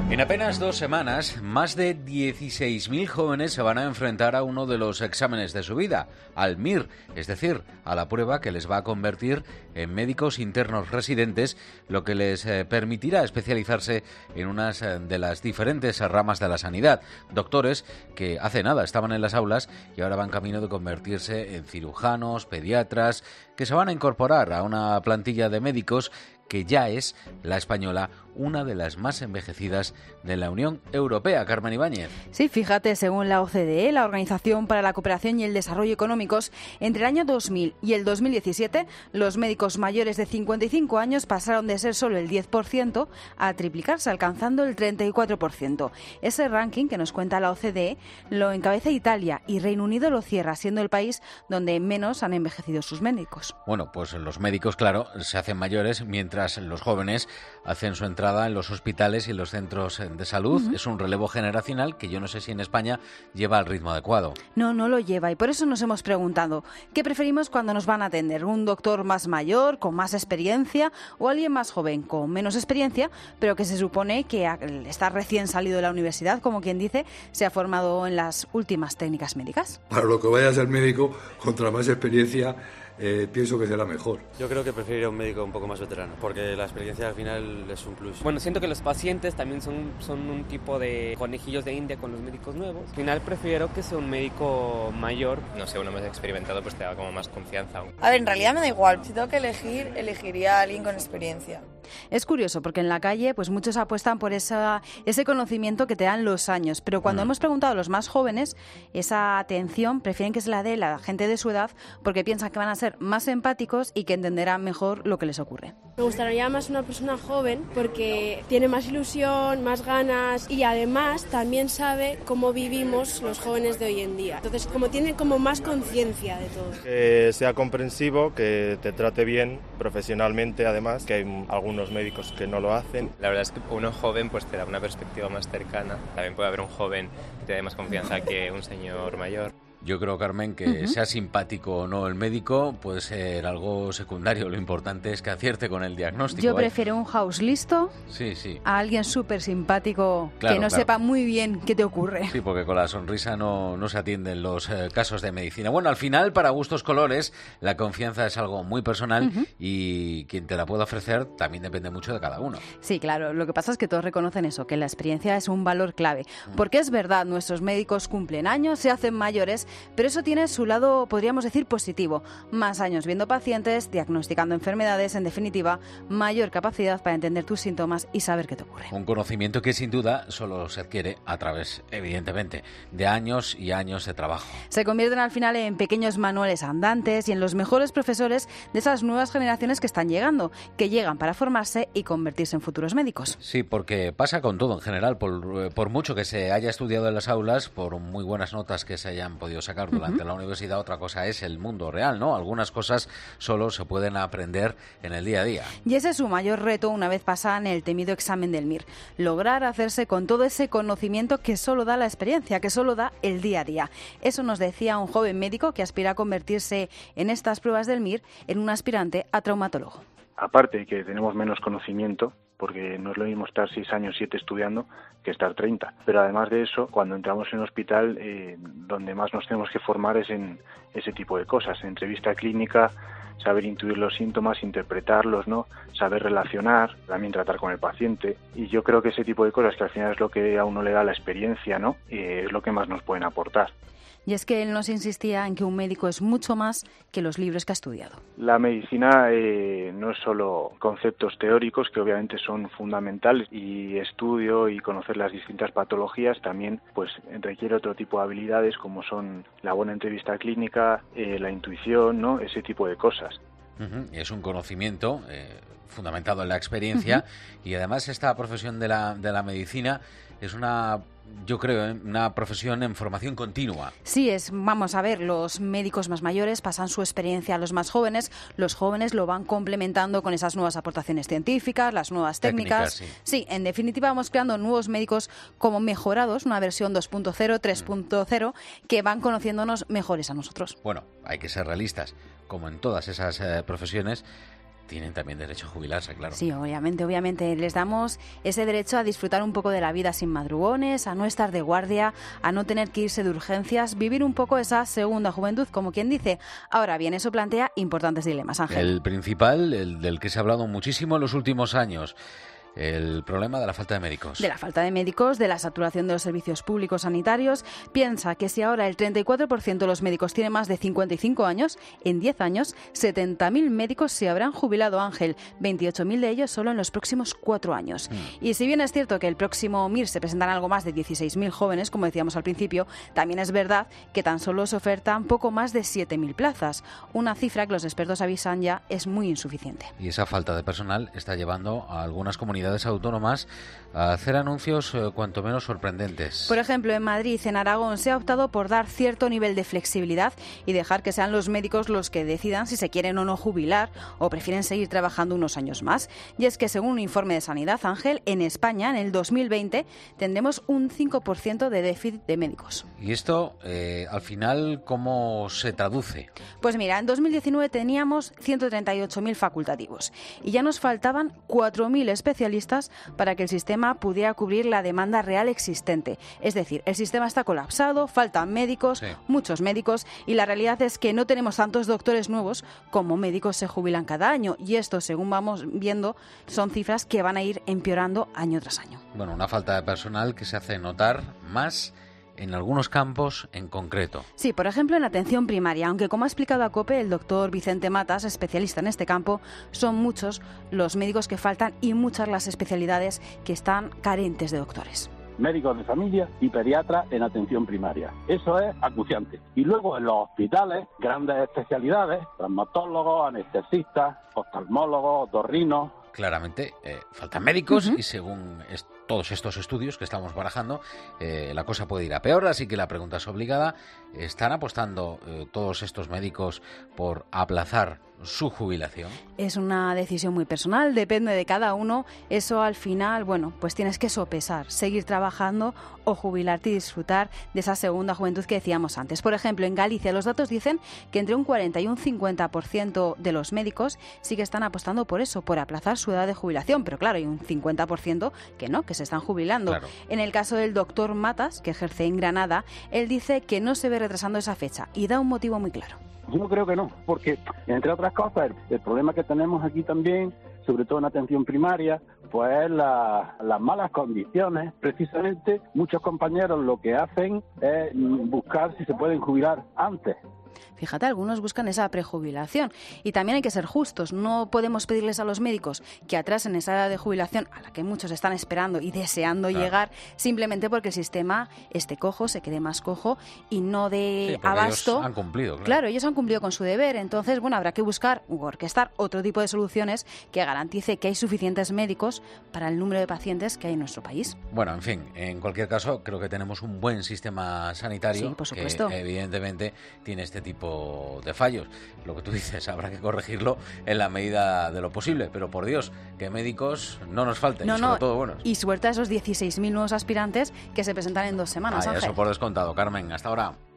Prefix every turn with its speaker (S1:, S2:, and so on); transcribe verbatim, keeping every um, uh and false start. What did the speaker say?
S1: En apenas dos semanas, más de dieciséis mil jóvenes se van a enfrentar a uno de los exámenes de su vida, al M I R, es decir, a la prueba que les va a convertir en médicos internos residentes, lo que les eh, permitirá especializarse en unas eh, de las diferentes ramas de la sanidad. Doctores que hace nada estaban en las aulas y ahora van camino de convertirse en cirujanos, pediatras, que se van a incorporar a una plantilla de médicos que ya es la española, una de las más envejecidas de la Unión Europea. Carmen Ibáñez.
S2: Sí, fíjate, según la O C D E, la Organización para la Cooperación y el Desarrollo Económicos, entre el año dos mil y el dos mil diecisiete, los médicos mayores de cincuenta y cinco años pasaron de ser solo el diez por ciento a triplicarse, alcanzando el treinta y cuatro por ciento. Ese ranking que nos cuenta la O C D E lo encabeza Italia y Reino Unido lo cierra, siendo el país donde menos han envejecido sus médicos.
S1: Bueno, pues los médicos, claro, se hacen mayores, mientras los jóvenes hacen su entrada en los hospitales y en los centros de salud. Uh-huh. Es un relevo generacional que yo no sé si en España lleva al ritmo adecuado.
S2: No, no lo lleva, y por eso nos hemos preguntado, ¿qué preferimos cuando nos van a atender? ¿Un doctor más mayor, con más experiencia, o alguien más joven, con menos experiencia, pero que se supone que al estar recién salido de la universidad, como quien dice, se ha formado en las últimas técnicas médicas?
S3: Para lo que vaya a ser médico, contra más experiencia, Eh, pienso que será mejor.
S4: Yo creo que preferiría un médico un poco más veterano, porque la experiencia al final es un plus.
S5: Bueno, siento que los pacientes también son, son un tipo de conejillos de India con los médicos nuevos. Al final prefiero que sea un médico mayor.
S6: No sé, uno más experimentado pues te da como más confianza.
S7: A ver, en realidad me da igual. Si tengo que elegir, elegiría a alguien con experiencia.
S2: Es curioso porque en la calle pues muchos apuestan por esa, ese conocimiento que te dan los años, pero cuando mm. hemos preguntado a los más jóvenes, esa atención prefieren que se la dé la gente de su edad porque piensan que van a ser más empáticos y que entenderán mejor lo que les ocurre.
S8: Me gustaría más una persona joven porque tiene más ilusión, más ganas y además también sabe cómo vivimos los jóvenes de hoy en día. Entonces, como tiene como más conciencia de todo.
S9: Que sea comprensivo, que te trate bien profesionalmente, además, que hay algunos médicos que no lo hacen.
S6: La verdad es que uno joven pues te da una perspectiva más cercana. También puede haber un joven que te dé más confianza que un señor mayor.
S1: Yo creo, Carmen, que uh-huh. sea simpático o no el médico puede ser algo secundario. Lo importante es que acierte con el diagnóstico.
S2: Yo prefiero un house listo
S1: sí, sí.
S2: a alguien súper simpático
S1: claro,
S2: que no
S1: claro.
S2: sepa muy bien qué te ocurre.
S1: Sí, porque con la sonrisa no, no se atienden los eh, casos de medicina. Bueno, al final, para gustos colores, la confianza es algo muy personal uh-huh. y quien te la pueda ofrecer también depende mucho de cada uno.
S2: Sí, claro. Lo que pasa es que todos reconocen eso, que la experiencia es un valor clave. Uh-huh. Porque es verdad, nuestros médicos cumplen años, se hacen mayores, pero eso tiene su lado, podríamos decir, positivo. Más años viendo pacientes, diagnosticando enfermedades, en definitiva, mayor capacidad para entender tus síntomas y saber qué te ocurre.
S1: Un conocimiento que sin duda solo se adquiere a través, evidentemente, de años y años de trabajo.
S2: Se convierten al final en pequeños manuales andantes y en los mejores profesores de esas nuevas generaciones que están llegando, que llegan para formarse y convertirse en futuros médicos.
S1: Sí, porque pasa con todo en general, por, por mucho que se haya estudiado en las aulas, por muy buenas notas que se hayan podido sacar durante uh-huh. la universidad, otra cosa es el mundo real, ¿no? Algunas cosas solo se pueden aprender en el día a día.
S2: Y ese es su mayor reto una vez pasan el temido examen del M I R. Lograr hacerse con todo ese conocimiento que solo da la experiencia, que solo da el día a día. Eso nos decía un joven médico que aspira a convertirse en estas pruebas del M I R en un aspirante a traumatólogo.
S10: Aparte que tenemos menos conocimiento, porque no es lo mismo estar seis años, siete estudiando, que estar treinta. Pero además de eso, cuando entramos en un hospital, eh, donde más nos tenemos que formar es en ese tipo de cosas, en entrevista clínica, saber intuir los síntomas, interpretarlos, ¿no? Saber relacionar, también tratar con el paciente. Y yo creo que ese tipo de cosas, que al final es lo que a uno le da la experiencia, ¿no? Eh, es lo que más nos pueden aportar.
S2: Y es que él nos insistía en que un médico es mucho más que los libros que ha estudiado.
S10: La medicina eh, no es solo conceptos teóricos, que obviamente son fundamentales, y estudio y conocer las distintas patologías también pues requiere otro tipo de habilidades, como son la buena entrevista clínica, eh, la intuición, ¿no? Ese tipo de cosas.
S1: Uh-huh. Es un conocimiento eh, fundamentado en la experiencia uh-huh. y además esta profesión de la, de la medicina es una... Yo creo, una profesión en formación continua.
S2: Sí, es, vamos a ver, los médicos más mayores pasan su experiencia a los más jóvenes, los jóvenes lo van complementando con esas nuevas aportaciones científicas, las nuevas técnicas. técnicas sí. sí, en definitiva vamos creando nuevos médicos como mejorados, una versión dos punto cero, tres punto cero, mm. que van conociéndonos mejores a nosotros.
S1: Bueno, hay que ser realistas, como en todas esas eh, profesiones. tienen también derecho a jubilarse, claro.
S2: Sí, obviamente, obviamente. Les damos ese derecho a disfrutar un poco de la vida sin madrugones, a no estar de guardia, a no tener que irse de urgencias, vivir un poco esa segunda juventud, como quien dice. Ahora bien, eso plantea importantes dilemas, Ángel.
S1: El principal, el del que se ha hablado muchísimo en los últimos años, el problema de la falta de médicos.
S2: De la falta de médicos, de la saturación de los servicios públicos sanitarios. Piensa que si ahora el treinta y cuatro por ciento de los médicos tiene más de cincuenta y cinco años, en diez años, setenta mil médicos se habrán jubilado, Ángel. veintiocho mil de ellos solo en los próximos cuatro años. Mm. Y si bien es cierto que el próximo M I R se presentarán algo más de dieciséis mil jóvenes, como decíamos al principio, también es verdad que tan solo se ofertan poco más de siete mil plazas. Una cifra que los expertos avisan ya es muy insuficiente.
S1: Y esa falta de personal está llevando a algunas comunidades autónomas a hacer anuncios eh, cuanto menos sorprendentes.
S2: Por ejemplo, en Madrid, en Aragón, se ha optado por dar cierto nivel de flexibilidad y dejar que sean los médicos los que decidan si se quieren o no jubilar o prefieren seguir trabajando unos años más. Y es que, según un informe de Sanidad, Ángel, en España, en el dos mil veinte, tendremos un cinco por ciento de déficit de médicos.
S1: ¿Y esto, eh, al final, cómo se traduce?
S2: Pues mira, en dos mil diecinueve teníamos ciento treinta y ocho mil facultativos y ya nos faltaban cuatro mil especialistas para que el sistema pudiera cubrir la demanda real existente. Es decir, el sistema está colapsado, faltan médicos, sí. muchos médicos, y la realidad es que no tenemos tantos doctores nuevos como médicos se jubilan cada año, y esto, según vamos viendo, son cifras que van a ir empeorando año tras año.
S1: Bueno, una falta de personal que se hace notar más en algunos campos en concreto.
S2: Sí, por ejemplo, en atención primaria, aunque como ha explicado a COPE el doctor Vicente Matas, especialista en este campo, son muchos los médicos que faltan y muchas las especialidades que están carentes de doctores.
S11: Médicos de familia y pediatras en atención primaria. Eso es acuciante. Y luego en los hospitales, grandes especialidades, traumatólogos, anestesistas, oftalmólogos, otorrinos.
S1: Claramente eh, faltan médicos uh-huh. y según est- todos estos estudios que estamos barajando, eh, la cosa puede ir a peor, así que la pregunta es obligada. ¿Están apostando eh, todos estos médicos por aplazar su jubilación?
S2: Es una decisión muy personal, depende de cada uno. Eso al final, bueno, pues tienes que sopesar, seguir trabajando o jubilarte y disfrutar de esa segunda juventud que decíamos antes. Por ejemplo, en Galicia los datos dicen que entre un cuarenta y un cincuenta por ciento de los médicos sí que están apostando por eso, por aplazar su edad de jubilación, pero claro, hay un cincuenta por ciento que no, que se están jubilando. Claro. En el caso del doctor Matas, que ejerce en Granada, él dice que no se ve retrasando esa fecha y da un motivo muy claro.
S11: Yo creo que no, porque entre otras cosas, el, el problema que tenemos aquí también, sobre todo en atención primaria, pues es la, las malas condiciones. Precisamente muchos compañeros lo que hacen es buscar si se pueden jubilar antes.
S2: Fíjate, algunos buscan esa prejubilación y también hay que ser justos. No podemos pedirles a los médicos que atrasen esa edad de jubilación a la que muchos están esperando y deseando claro. llegar simplemente porque el sistema esté cojo, se quede más cojo y no dé
S1: sí,
S2: abasto.
S1: Ellos han cumplido. Claro.
S2: claro, ellos han cumplido con su deber. Entonces, bueno, habrá que buscar u orquestar otro tipo de soluciones que garantice que hay suficientes médicos para el número de pacientes que hay en nuestro país.
S1: Bueno, en fin, en cualquier caso, creo que tenemos un buen sistema sanitario
S2: sí, por supuesto.
S1: que evidentemente tiene este tipo de fallos. Lo que tú dices, habrá que corregirlo en la medida de lo posible, pero por Dios, que médicos no nos falten,
S2: no,
S1: y sobre
S2: no.
S1: todo buenos.
S2: Y suerte a esos dieciséis mil nuevos aspirantes que se presentan en dos semanas,
S1: ah,
S2: Ángel.
S1: Eso por descontado, Carmen. Hasta ahora.